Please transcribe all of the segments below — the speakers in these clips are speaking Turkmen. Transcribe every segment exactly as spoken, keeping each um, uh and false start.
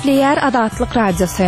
Efliyer Adatlyk Radiosu.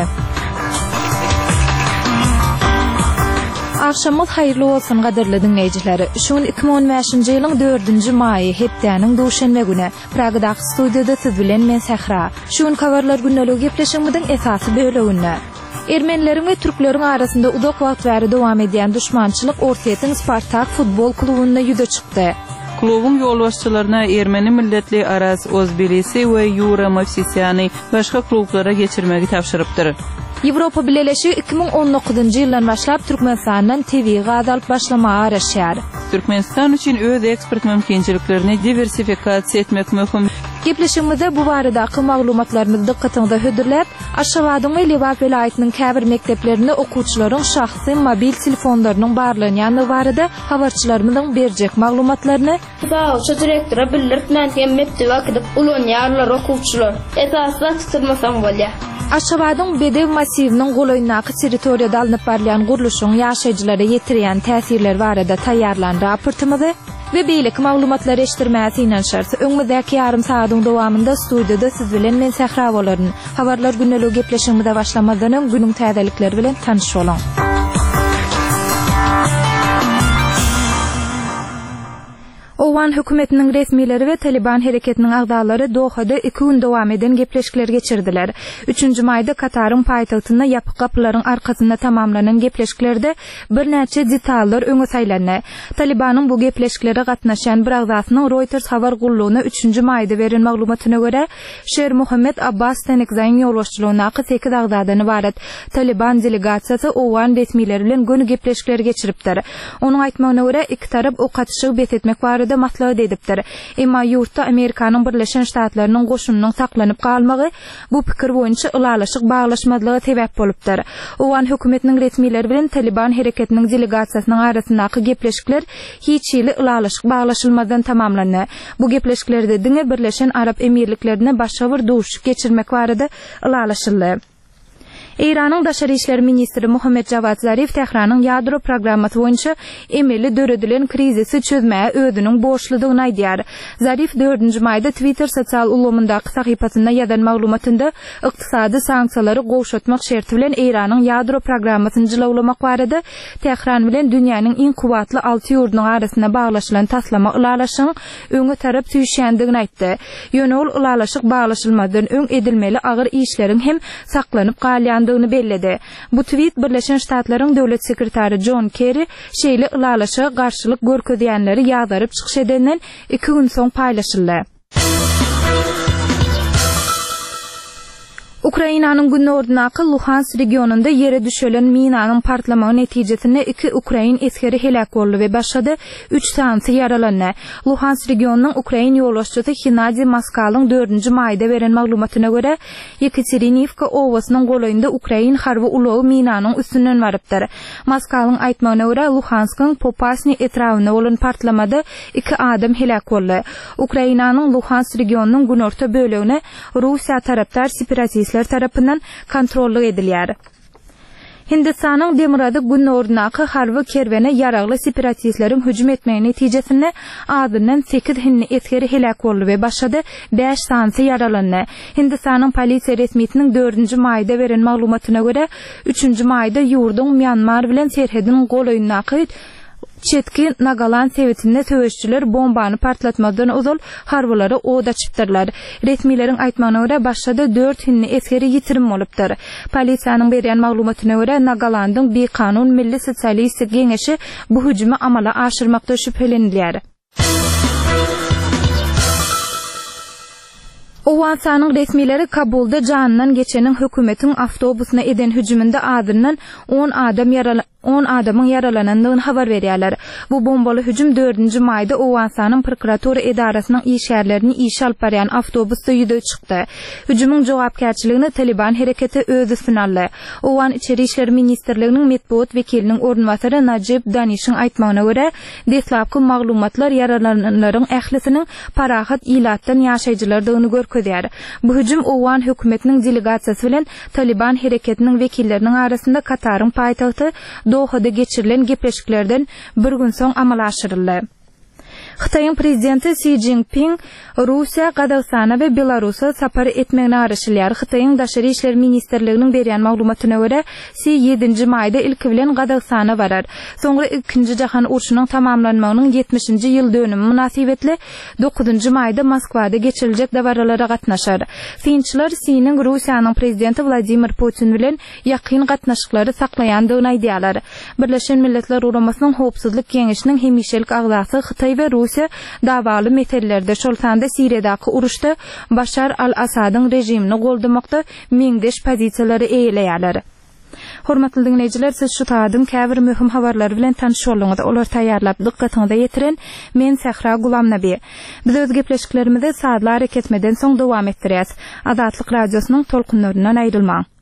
Akşamyz hayrly bolsun gaderli dinleyijileri. Şun iki bin on beşinji ýylyň dördünji maýy hepdäniň duşanma güni Pragadaky studiýada siz bilen men Sehra. Şun kawarlar günnelik gepleşigimiziň esasy böleginde. Ermenileriň we türkleriň arasynda uzak wagt bäri dowam edýän düşmançylyk Orsiýetiň Spartak futbol klubuna ýüze çykdy. Klubun ýolbaşçylaryna Ermeni milletli Aras Ozbilisi we Yura Movsisyan başga klublara geçirmegi tapşyrypdyr. Ýewropa Birleşigi iki bin on dokuzunji ýyldan başlap Türkmenistandan T V gazalyp başlamagy araşýar. Türkmenistan üçin öz eksport mümkinçiliklerini diversifikasiýa etmek möhüm. Gepleşigimizde bu baradaky maglumatlaryny dikkatiňizde hödürläp, Aşgabatyň we Liwat welaýatynyň käbir mekdeplerinde okuwçylaryň şahsy mobil telefonlarynyň barlygyny ýanyny barada habarçylarymyzyň berjek maglumatlaryny Baýa direktora bildiripmän diýen mekdep akdyp ulanýarlar okuwçylar. Esasda tutulmasam bolýar. Aşgabatyň Bedew masiwiniň golaýnaky territoriýada alınıp barlayan guruluşyň ýaşaýjylara ýetirýän täsirler barada taýýarlan raportymyzy we beýleki maglumatlary eşitdirmäsi inanşarsy öňüňizdäki ýarym saatyň dowamında studiýada siz bilen men Sehra bolaryn. Habarlar günnelik gepleşigimizde başlamadan öň günüň täzelikleri bilen tanyş bolaň. Owan hökümetiniň resmileri we Taliban hereketiniň agdalary Dohada iki gün dowam eden gepleşikler geçirdiler. üçünji maýda Kataryň paýtagtynda ýapyk gapylaryň arkasynda tamamlanan gepleşiklerde bir näçe detallar öňe saýlandy. Talibanyň bu gepleşiklere gatnaşan bir agdasynyň Reuters habar gullugyna üçünji maýda beren maglumatyna görä, Şer Muhammed Abbas Tenekzaýyň ýolbaşçylygyna sekiz agdadan ibaret Taliban delegasiýasy Owan resmileri bilen göni gepleşikler geçiripdir. Onuň aýtmagyna görä iki tarap o gatyşygy betetmek bar da maslahat edipdir. Emma ýurtda Amerikanyň Birleşen Ştatlarynyň goşunynyň saklanyp galmagy bu pikir boýunça ulalaşyk baglaşmadylygy sebäp bolupdyr. Owan hökümetiniň resmileri bilen Taliban hereketiniň delegasiýasynyň arasyndaky gepleşikler hiç ýyly ulalaşyk baglaşylmadan tamamlandy. Bu gepleşiklerde diňe Birleşen Arap Emirliklerine başga bir duşuk geçirmek barada ulalaşyldy. Iranyň Daşary işleri ministri Muhammed Javad Zarif Tehranyň ýadro programmasy boýunça emeli döredilen krizisi çözmäge özüniň borçludygyny aýdýar. Zarif dördünji maýda Twitter sosial ulgamyndaky sahypasynda ýazan maglumatynda ykdysady sanksiýalary gowşatmak şerti bilen Iranyň ýadro programmasyny jylawlamak barada Tehran bilen dünýäniň iň kuwatly alty ýurdunyň arasynda baglaşylan taslama ulalaşyň öňe tarap süýşändigini aýtdy. Ýöne ol ulalaşyk baglaşylmadan öň edilmeli agyr işleriň hem saklanyp galýan belledi. Bu tweet Birleşen Ştatlaryň döwlet sekretary John Kerry şeýle ulalaşyga garşylyk görkezýänleri ýazaryp çykyş edenden iki gün soň paýlaşyldy. Ukrainanyň günnordunaky Luhansk regionunda ýere düşelen minanyň partlamagy netijesinde iki Ukrain eskeri helak boldy we başga üç sansy yaralandy. Luhansk regionunyň Ukrain ýolbaşçysy Hinadi Maskalyň dördünji maýda beren maglumatyna görä, Yekaterinivka owasynyň golaýynda Ukrain harby ulagy minanyň üstünden barypdyr. Maskalyň aýtmagyna görä, Luhanskiň Popasny etrawyna bolan partlamada iki adam helak boldy. Ukrainanyň Luhansk regionunyň günorta bölegine Russiýa tarapdar separatistler tarapyndan kontrolly edilýär. Hindistanyň Demirada günnordunaky harby kerwene ýaragly separatistleriň hüjüm etmegi netijesinde adından sekiz hinni eskeri helak boldy we başga beş sansy yaralandy. Hindistanyň polisiýa resmiýetiniň dördünji maýda beren maglumatyna görä, üçünji maýda ýurduň Myanmar bilen serhediniň golaýynaky Çetki Nagaland sewetinde söwüşçüler bombany partlatmadan uzal harbylary oda çypdyrlar. Resmiýetiň aýtmagyna görä başga dört hinni eskeri ýitirim bolupdyr. Polisiýanyň beren maglumatyna görä Nagalandyň bir kanun milli sosialistik geňeşi bu hüjümi amala aşyrmakda şüphelenýär. Owansanyň resmiýetleri Kabulda janynyň geçeniň hökümetiň awtobusuna eden hüjüminde adından on adam yaralandy. on adamyň yaralanandygyny habar berýärler. Bu bombaly hüjüm dördünji maýda Owansanyň prokuratura edarasynyň işgärlerini işe alyp barýan awtobusda ýüze çykdy. Hüjümüň jogapkärçiligini Taliban hereketi öz üstüne aldy. Owan içeri işler ministrliginiň medpuat wekiliniň ornwatary Najib Danish'in aýtmagyna görä, deslapky maglumatlar yaralananlaryň ählisiniň parahat ilatdan ýaşaýjylardygyny görkezýär. Bu hüjüm Owan hökümetiniň delegasiýasy bilen Taliban hereketiniň wekilleriniň arasynda Kataryň paýtagty Dohada geçirilen gepleşiklerden bir gün soň amala aşyryldy. Xitayın prezidenti Xi Jinping Rusiya, Qazaqstana ve Belarusa sapar etmegine arışylýar. Xitayın Daşary işler ministrliginiň berýän maglumatyna görä, Xi ýedinji maýda ilki bilen Qazaqstana barar. Soňra ikinji jahan urşunyň tamamlanmagynyň ýetmişinji ýyl dönümi münasibetli dokuzunji maýda Moskwada geçiriljek dawaralara gatnaşar. Finçler Xi'niň Rusiýanyň prezidenti Vladimir Putin bilen ýakyn gatnaşyklary saklaýandygyny aýdýarlar. Birleşen Milletler Uramasının Howpsuzlyk Keňeşiniň hemişelik agzasy Xitay we Rusiýa dawaly meselelerde şolsanda Siriýadaky uruşda Başar al-Asadyň rejimini goldamakda meňdeş pozisiýalary eýleýärler. Hormatly dinleyijiler, siz şu taýdan käbir möhüm habarlar bilen tanış bolýaňyz. Olar taýýarlap dikkatiňize ýetiren men Sahra Gulamnaby. Biz öz gepleşiklerimizi saatlar hareket etmeden soň dowam etdirýäs. Azatlyk radiosynyň tolkunlaryndan aýrylmaň.